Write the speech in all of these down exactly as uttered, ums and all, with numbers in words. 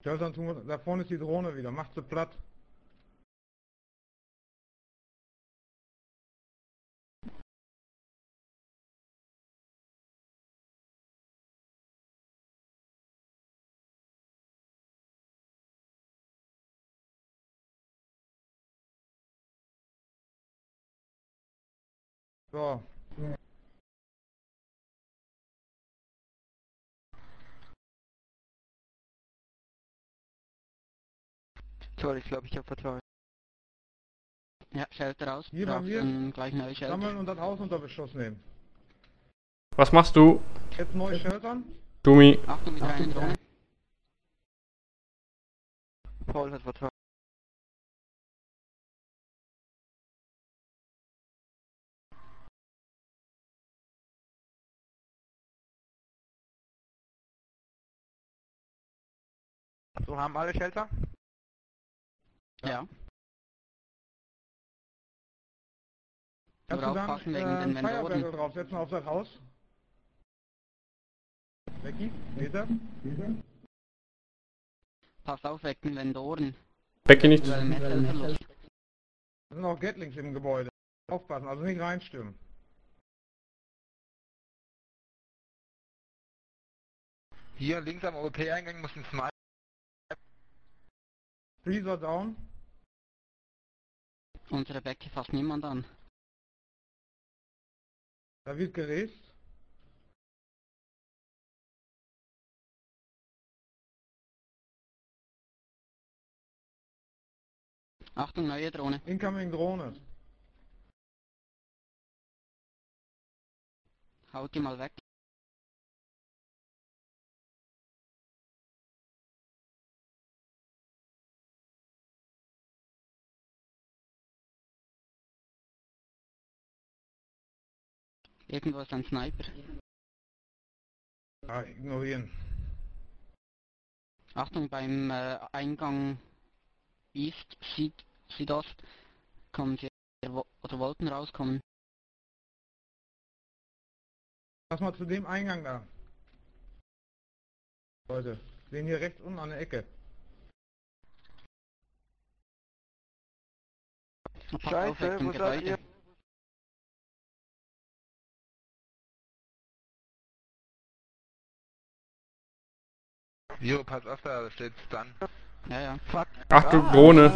Shelter, da vorne ist die Drohne wieder, macht sie platt. So. Toll, ich glaube, ich habe vertraut. Ja, Shelter raus. Hier Brauchst haben wir dann gleich neue Shelter. sammeln und das Haus unter Beschuss nehmen. Was machst du? Jetzt neu sheltern. Dumi. Achtung, wieder eine Drohne. Paul hat vertraut. So, haben alle Shelter? Ja. ja. Kannst Nur du dann aufpassen äh, wegen den ein Firebarrel Vendoren. draufsetzen auf das Haus? Becky, Meter. Pass auf wegen den Vendoren. Becky nicht. Weil Messerverlust. Da sind auch Gatlings im Gebäude. Aufpassen, also nicht reinstürmen. Hier links am O P-Eingang muss ein Sniper. Freezer down. Unsere Becky fasst niemand an. Da wird gerest. Achtung, neue Drohne. Incoming Drohne. Haut die mal weg. Irgendwo ist ein Sniper. Ah, ignorieren. Achtung, beim äh, Eingang East, Süd, Südost kommen sie oder wollten rauskommen. Lass mal zu dem Eingang da. Leute, sehen hier rechts unten an der Ecke. Pass auf, Scheiße, wegen wo seid Gebäude. ihr? Jo, pass auf, da steht dann. Ja, ja. Fuck. Achtung, Ah. Drohne.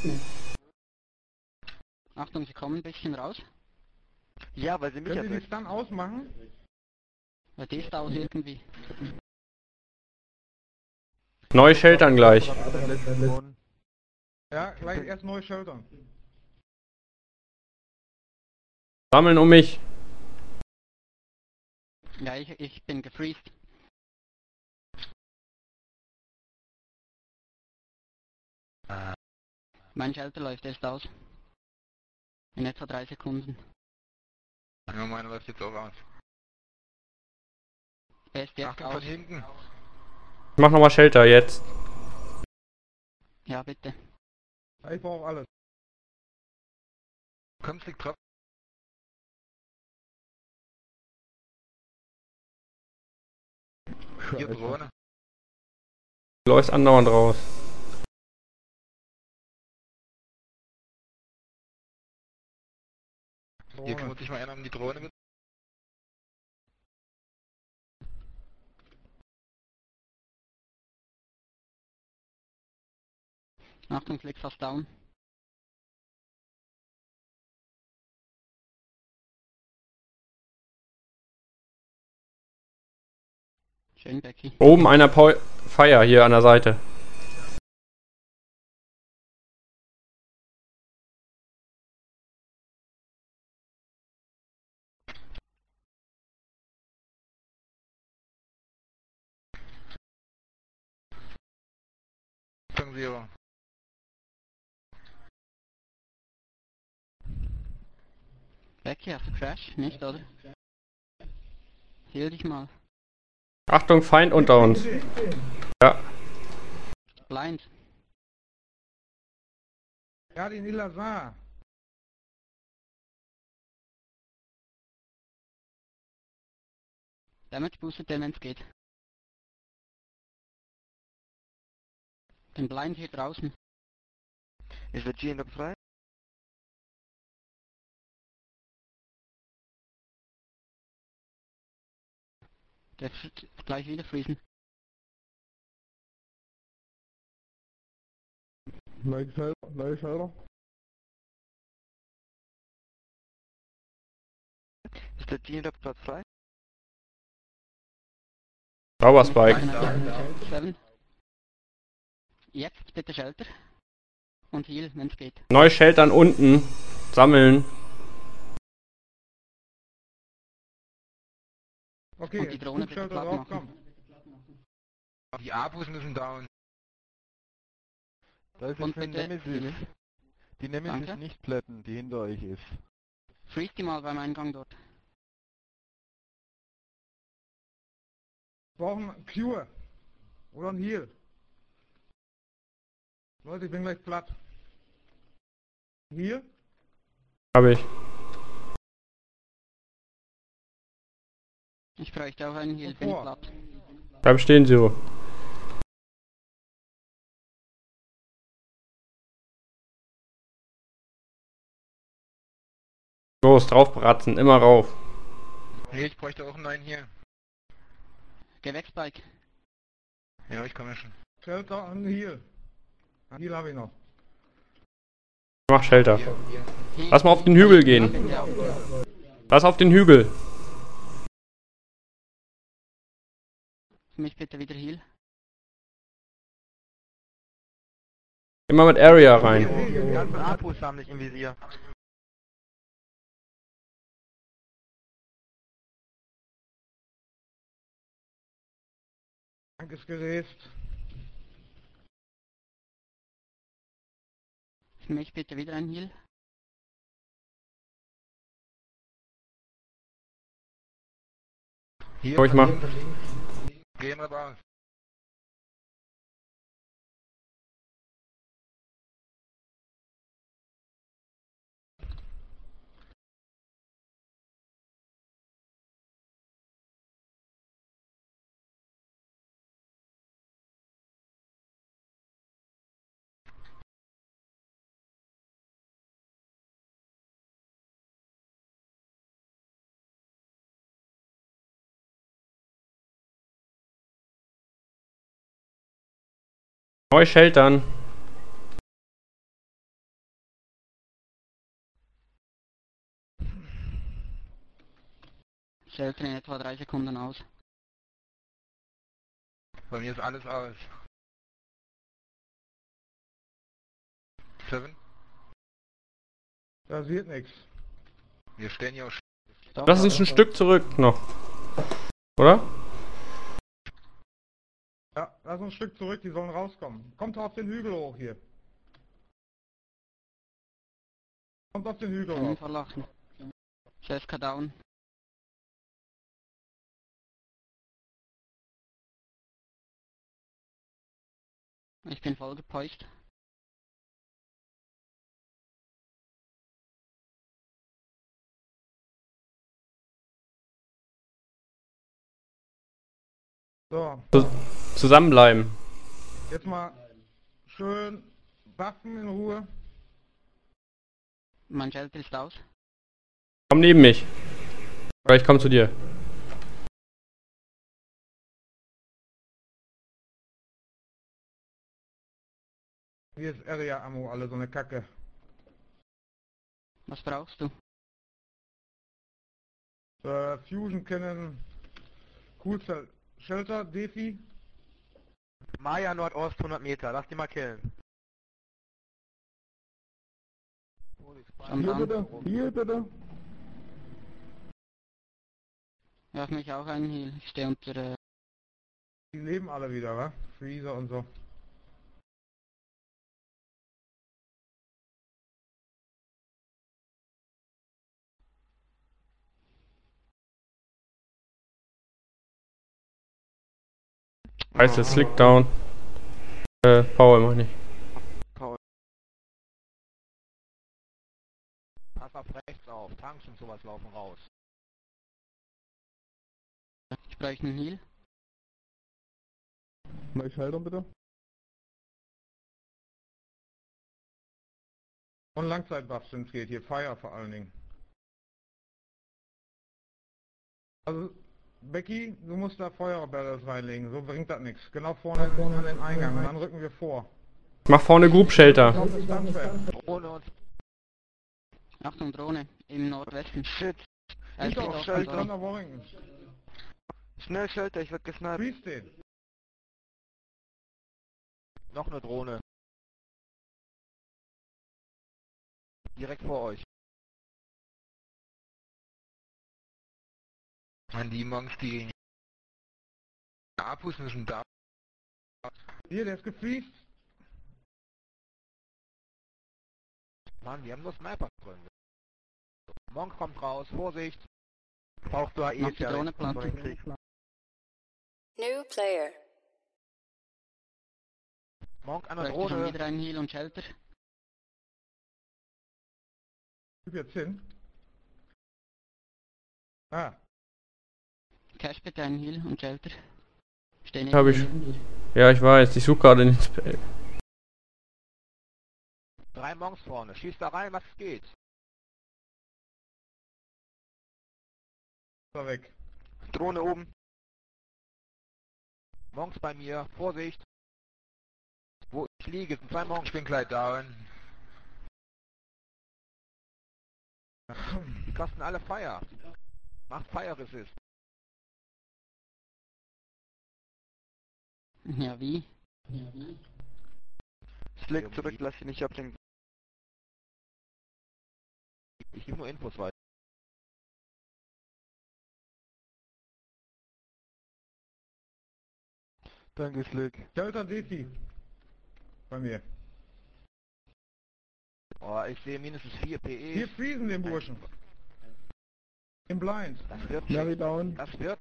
Achtung, sie kommen ein bisschen raus. Ja, weil sie mich Könnt ihr die erwischt. Stun ausmachen? Ja, die ist aus irgendwie. Neu Sheltern gleich. Ja, gleich erst neu sheltern. Sammeln um mich. Ja, ich, ich bin gefreezed. Ah. Mein Shelter läuft erst aus. In etwa drei Sekunden. Ja, meine läuft jetzt auch aus. Er ist jetzt Achtung von aus. hinten. Ich mach nochmal Shelter jetzt. Ja, bitte. Ja, ich brauche alles. Kommst du drauf? Hier Drohne. Du läufst andauernd raus. Hier kümmert sich mal einer um die Drohne mit. Achtung, Flick fast down. Schön, Becky. Oben einer Paul Fire hier an der Seite. Achtung, Zero. Becky, hast du Crash? Nicht, oder? Heal dich mal. Achtung, Feind unter uns. Ja. Blind. Ja, den Ilazar. Damage boostet den, wenn's geht. Den Blind hier draußen. Ist der G noch frei? Der wird gleich wieder freezen. Neue Schalter, neue Schalter. Ist der G noch Platz frei? Sauber, Spike. Seven. Jetzt bitte Shelter. Und Heal, wenn's geht. Neu Sheltern unten. Sammeln. Okay, Und die Drohne bitte Flugschalter platt drauf, machen. komm. Die Abus müssen down. Da ist Und jetzt ein bitte Nemesis. Die Nemesis Danke. nicht plätten, die hinter euch ist. Freeze die mal beim Eingang dort. Wir brauchen Cure. Oder ein Heal. Leute, ich bin gleich platt. Hier? Hab ich. Ich bräuchte auch einen Heal, bin Vor. platt. Bleib stehen, Zero. Los, draufbratzen, immer rauf. Nee, ich bräuchte auch einen neuen hier. Geh weg, Spike. Ja, ich komme schon. Shelter und Heal. Ein Heal habe ich noch. Mach Shelter. Hier, hier. Heal. Lass mal auf den Hügel gehen. Bitte auf. Lass auf den Hügel. Für mich bitte wieder Heal. Immer mit Area rein. Die ganzen Abus haben nicht im Visier. Danke, geräst. Für mich bitte wieder ein Heal. Hier, Soll ich mal? Gehen wir raus. Neu Sheltern. Shelter in etwa drei Sekunden aus. Bei mir ist alles aus. Seven. Da sieht nichts. Wir stehen hier auch. Doch, Das ist ein Stück zurück noch. Oder? Ja, lass uns ein Stück zurück, die sollen rauskommen. Kommt auf den Hügel hoch hier. Kommt auf den Hügel Einen hoch. verlachen. Cesca down. Ich bin voll gepoised. So, Zusammenbleiben. jetzt mal schön buffen in Ruhe. Mein Shelter ist aus. Komm neben mich. Oder ich komm zu dir. Hier ist Area Ammo, alle so eine Kacke. Was brauchst du? Äh, Fusion Cannon, Cool Cell, Shelter, Defi. Maya Nordost hundert Meter, lass die mal killen. Schon Hier dran. bitte, hier bitte. Ja, für mich auch einen Heal. Ich stehe unter... Äh, Die leben alle wieder, wa? Freezer und so. Heißt es Slick Down. Äh, Power meine ich. Pass auf rechts auf, Tanks und sowas laufen raus. ich bräuchte einen Heal. Neue Schaltung bitte. Und Langzeitbuffs, wenn es geht. Hier Fire vor allen Dingen. Also, Becky, du musst da Feuerbarrels reinlegen. So bringt das nichts. Genau vorne an den Eingang. Und dann rücken wir vor. Ich mach vorne Group Shelter. Kommt das Stuntrap. Drohne und Achtung, Drohne im Nordwesten. Shit. Er Ist steht doch, offen, Shelter. sorry. Thunder Warrington. Schnell Shelter, ich werd gesniped. Freeze den. noch eine Drohne. Direkt vor euch. Mann, die Monks, die Apus müssen da. Hier, der ist gefreezed. Mann, wir haben nur Sniper drin. Monk kommt raus, Vorsicht. Brauchst du A E Mach die Drohne platt. New player. Monk an der Bräuchte schon Drohne. wieder einen Heal und Shelter. Gib jetzt hin. Ah, Cash bitte einen Heal und Shelter. Steh nicht Hab ich. neben dir. Ja, ich weiß. Ich suche gerade den Spell. Drei Monks vorne. Schieß da rein, was geht. ist er weg. Drohne oben. Monks bei mir. Vorsicht. Wo ich liege, sind zwei Monks. Ich bin gleich down. Die kosten alle Fire. Macht Fire Resist. Ja, wie? Slick zurück, lass ihn nicht ablenken. Ich gebe nur Infos weiter. Danke, Slick. Shelter Desi. Bei mir. Oh, ich sehe mindestens vier P E. Hier freezen den Burschen. Im Blind. Das wird Larry down. Das wird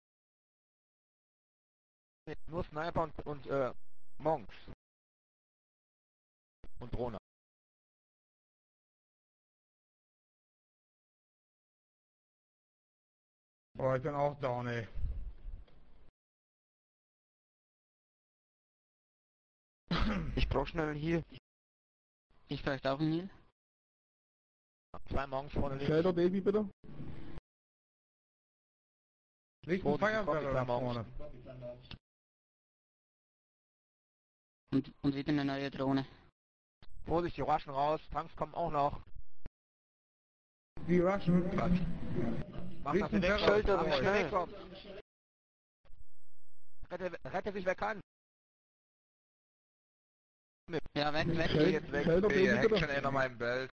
mit nur Sniper und, und äh, Monks. Und Drohne. Oh, ich bin auch down, ey. Ich brauch schnell einen Heal. Ich bräuchte auch einen Heal. Zwei Monks vorne links. Shelter Baby, bitte. Leg einen Vorsicht, Firebarrel kommt nach die vorne. Und, und wieder eine neue Drohne. Vorsicht, die rushen raus. Tanks kommen auch noch. Die rushen. Mach Riesen das den Weg Terror. Shelter, Schnell. schnell. Weg kommt. Rette, rette sich, wer kann. Ja, weg, weg. Geh jetzt weg. Shelter Okay, Baby, hängt bitte. schon einer meinem Belt.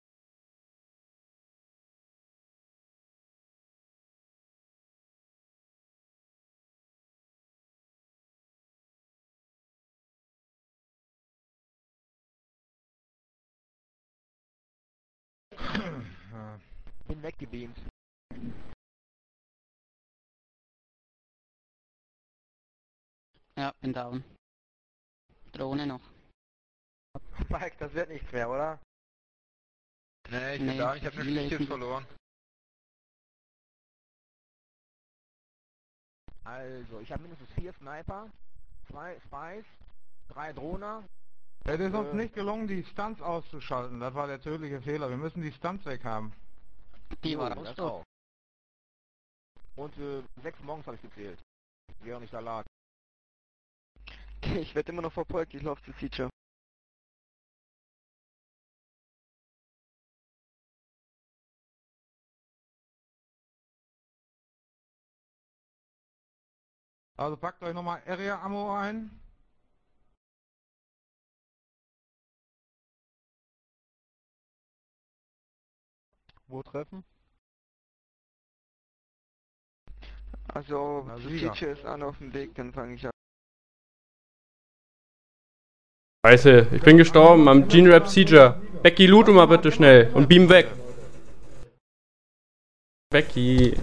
Ja. Bin weggebeamt. Ja, bin down. Drohne noch. Spike, das wird nichts mehr, oder? Nee, ich Nee, bin da, ich hab viele eine Pflicht sind- verloren. Also, ich habe mindestens vier Sniper, zwei Spies, drei Drohner. Es ist uns Äh. nicht gelungen, die Stunts auszuschalten. Das war der tödliche Fehler. Wir müssen die Stunts weg haben. Die Jo, war das raus. auch. Und äh, sechs Monks habe ich gezählt. Die auch nicht da lag. Ich werde immer noch verfolgt, ich laufe zu Siege. Also packt euch nochmal Area Ammo ein. Wo treffen? Also, Na, zu Sieger. Siege ist an auf dem Weg, dann fange ich an. Scheiße, ich bin gestorben am Gene-Rap Sieger. Becky, loote mal bitte schnell und beam weg. Becky.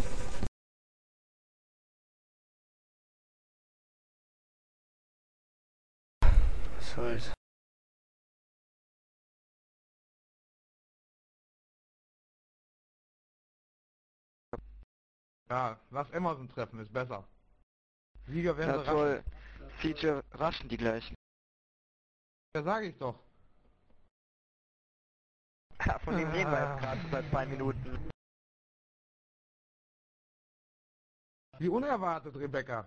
Scheiße. Ja, lass Emerson treffen, ist besser. Sieger werden Ja sie toll. Siege raschen die gleich. Ja, sag ich doch. Ja, von dem reden wir jetzt gerade seit zwei Minuten. Wie unerwartet, Rebecca.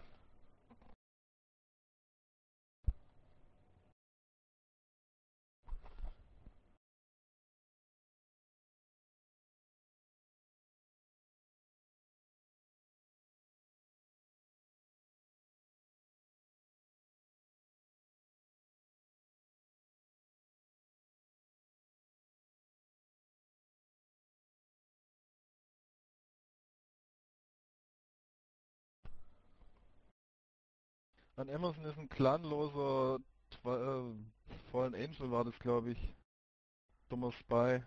An Emerson ist ein clanloser Twa- äh, Fallen Angel war das, glaube ich. Dummer Spy.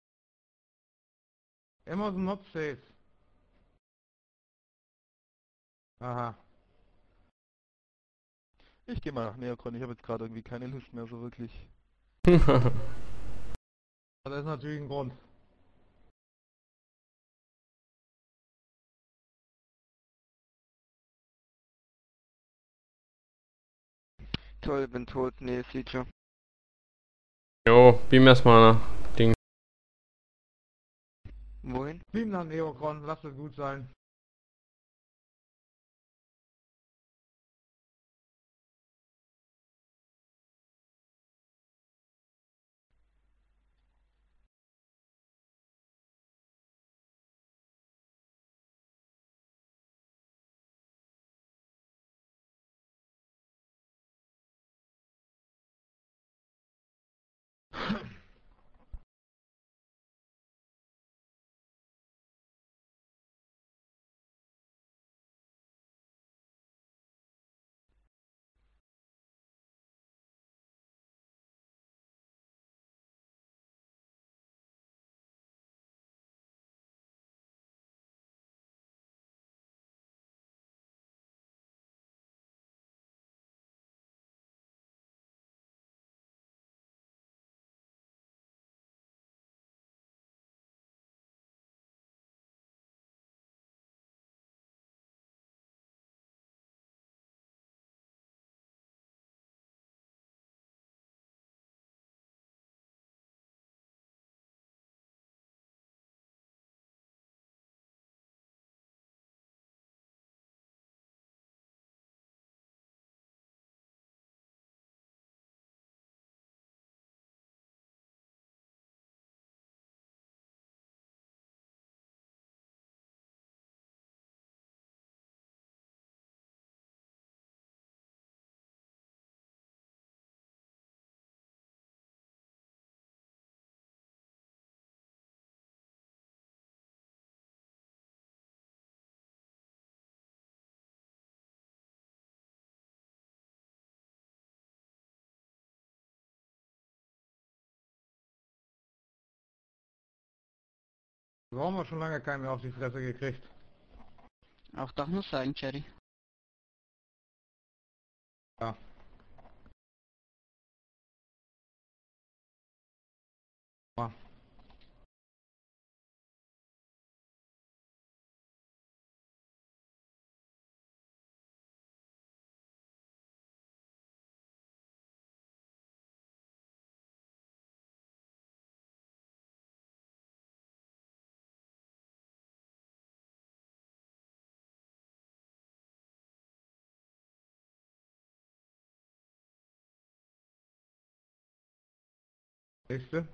Amazon not safe. Aha. Ich gehe mal nach Neokon, ich habe jetzt gerade irgendwie keine Lust mehr so wirklich. Das ist natürlich ein Grund. Toll, bin tot. Nee, Siege. Jo, beam erstmal nach Ding. Wohin? Beam nach Neokron, lass es gut sein. So haben wir schon lange keinen mehr auf die Fresse gekriegt. Auch das muss sein, Jerry. Ja. Ah. Nächste.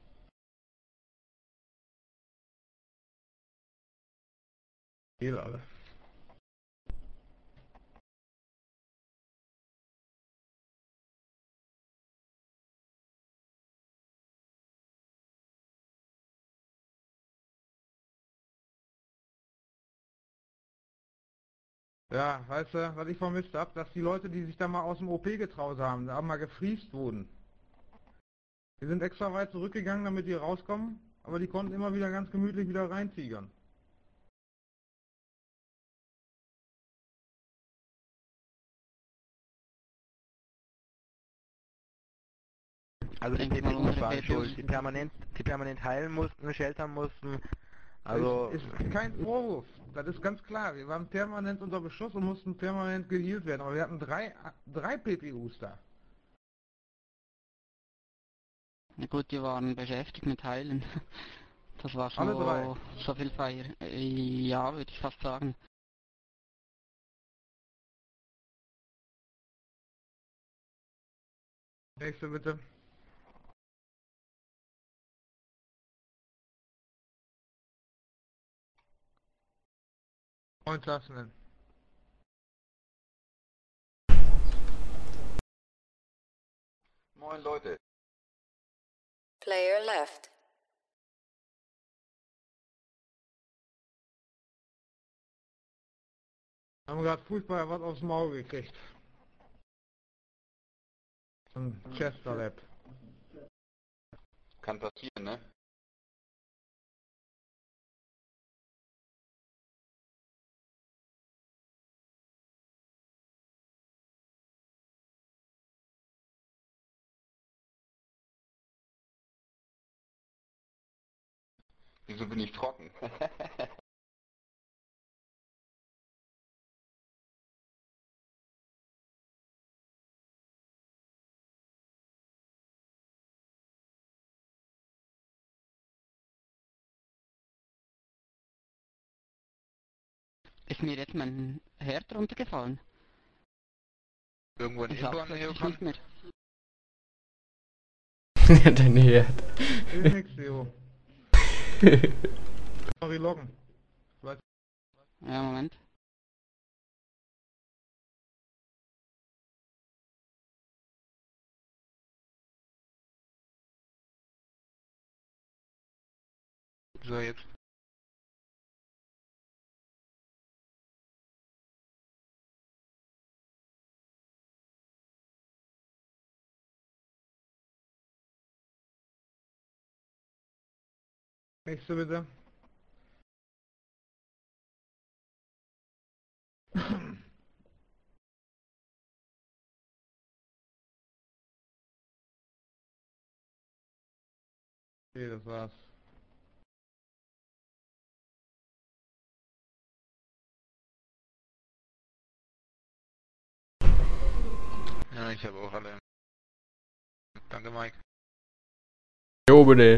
Heal alle. Ja, weißt du, was ich vermisst hab, dass die Leute, die sich da mal aus dem O P getraut haben, da mal gefriest wurden. Die sind extra weit zurückgegangen, damit die rauskommen, aber die konnten immer wieder ganz gemütlich wieder reintigern. Also die Denke mal, P P Us unsere waren P P Us. schuld, die permanent, die permanent heilen mussten, sheltern mussten. Also, Ist, ist kein Vorwurf, das ist ganz klar. Wir waren permanent unter Beschuss und mussten permanent gehealt werden, aber wir hatten drei, drei P P Us da. Na gut, die waren beschäftigt mit Heilen. Das war Alle drei. so, so viel Feier. Äh, Ja, würde ich fast sagen. Nächste bitte. Neun Klassen. Moin Leute. Player left. Haben gerade Fußballer was aufs Maul gekriegt. Ein Chester Lab. Kann passieren, ne? Wieso bin ich trocken? Ist mir jetzt mein Herd runtergefallen? Irgendwo in Ich hab's Inborn plötzlich hergekommen? nicht mehr. Dein Herd. Ist nix, Leo. Sorry, loggen. Ja, Moment. So, jetzt. Nächste bitte. Okay, das war's. Ja, ich habe auch alle. Danke, Mike. Jo, bitte.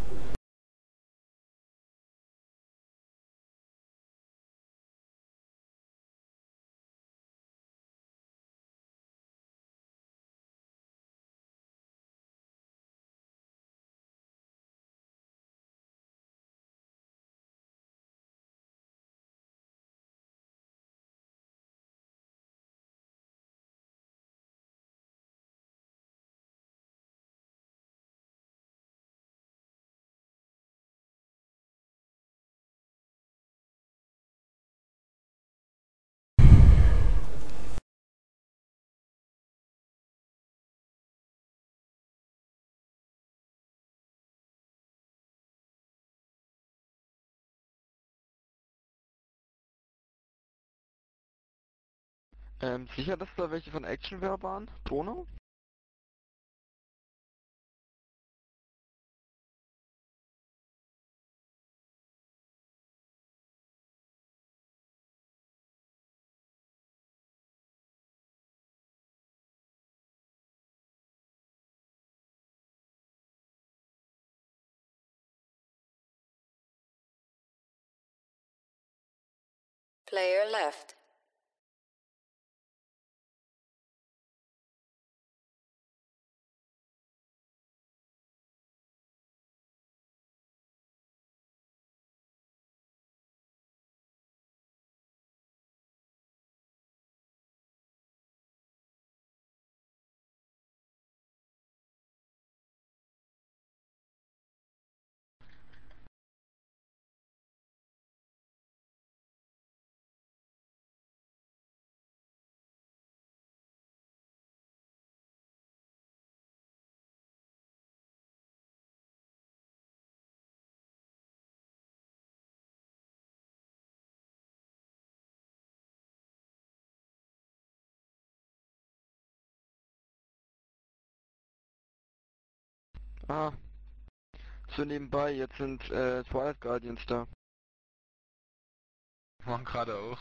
Ähm, sicher, dass da welche von Actionware waren? Tono? Player left. Ah, so nebenbei, jetzt sind äh, Twilight Guardians da. Waren gerade auch.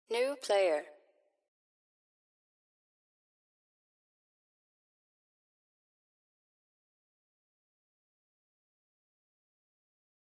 New player.